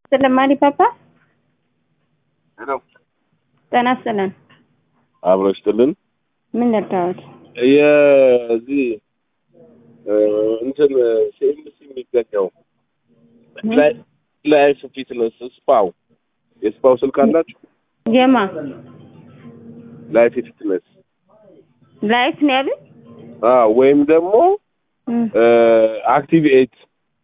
ስለማሪ ፓፓ ሄሎ ጤና ይስጥልን። አብሮ ይስጥልን። ምን ልታወት? የዚህ እንትን ሴምስ የሚገኘው ላይፍ ፊትነስ ስፓው የስፓው ስልክ አላችሁ? የማ ላይፍ ፊትነስ ላይፍ ነው ያሉት? ወይም ደግሞ አክቲቭ 8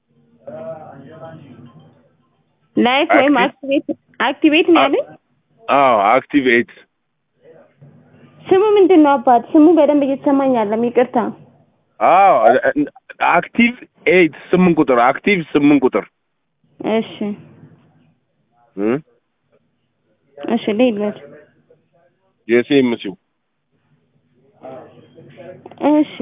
ላይፍ ወይም አክቲቬት ነው ያሉት? አክቲቭ 8 ስሙ ምንድን ነው አባት? ስሙ በደንብ እየተሰማኝ አይደለም፣ ይቅርታ። አክቲቭ 8 8 ቁጥር አክቲቭ 8 ቁጥር። እሺ እሺ ልሂድ። የሴምሲው እሺ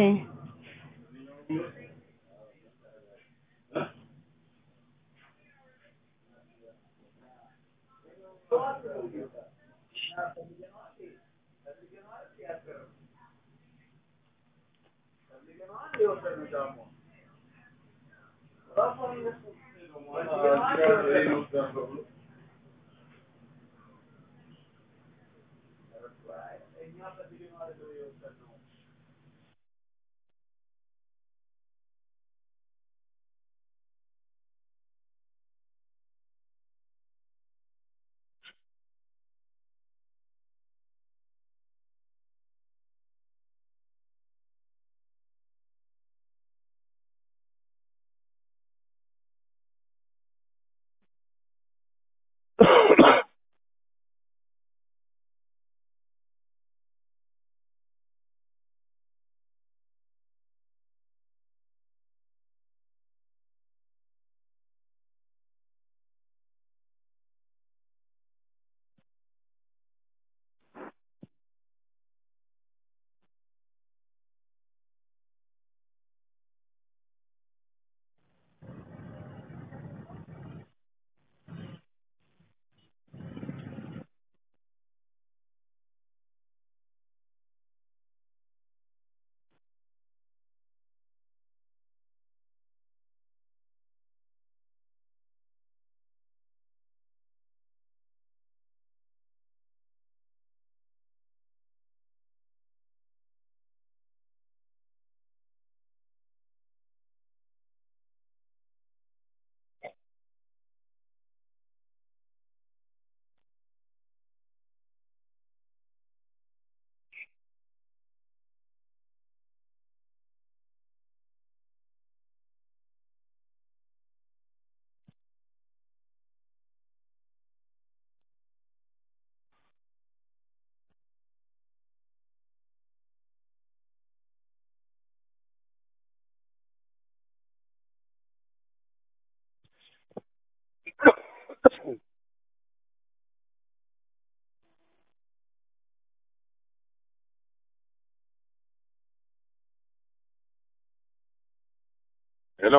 ሄሎ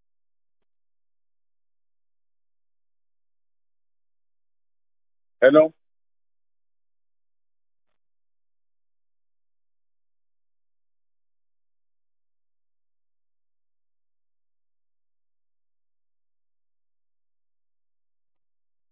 ሄሎ